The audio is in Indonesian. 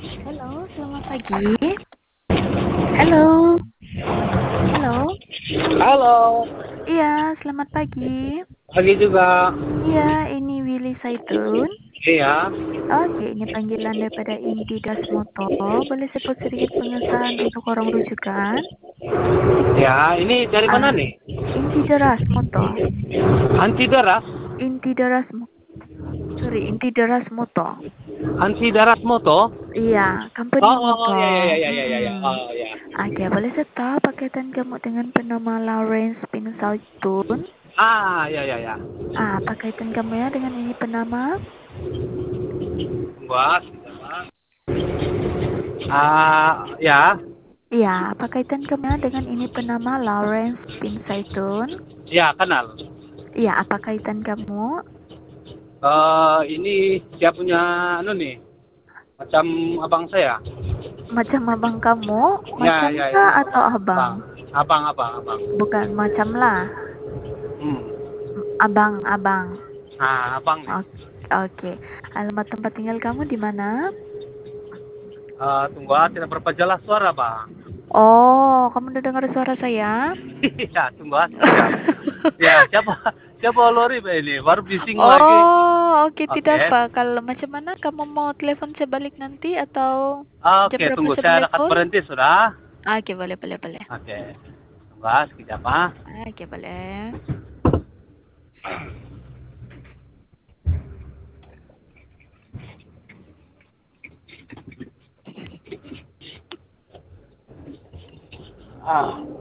Halo, selamat pagi. Halo, halo. Halo, Iya, selamat pagi. pagi juga. Iya, ini Willy Saitun. Iya, Oke, ini panggilan daripada Inti Dasmoto. Boleh sebut sedikit pengesahan untuk orang rujukan? ya. Ini dari mana Ah, nih? Inti Darasmoto. Anti daras, Inti Darasmoto. Sorry, Inti Darasmoto. anti daras moto. Iya, company Oh, ya, ya, motor. ya, ya, ya, ya, ya. Oh, ya. Oke, boleh saya tahu pakaian kamu dengan penama Lawrence Pink Saitun? Ya, ya, ya. Apa kaitan kamu ya dengan ini penama? Buat, ya, Iya, apa kaitan kamu ya dengan ini penama Lawrence Pink Saitun? ya, kenal. Iya, apa kaitan kamu? Ini dia punya, anu nih, macam abang saya. Macam abang kamu? Ya, Macam ya, ya. kah atau abang? Abang, abang, abang, abang. Bukan macam lah. Hmm. Abang, abang. Abang nih. Oke. Alamat tempat tinggal kamu di mana? Tunggu, tidak berapa suara, Bang. Oh, kamu udah dengar suara saya? Iya, tunggu sekejap. Ya, siapa siapa Lori Pak ini? Baru bising lagi. Oh, oke, tidak Oke. apa. Kalau macam mana kamu mau telepon saya balik nanti atau jam Oke, berapa tunggu. saya Saya boleh dekat call? berhenti sudah. Oke, boleh, boleh, boleh. Oke. Tunggu sekejap, ah. Oke, boleh. Ah.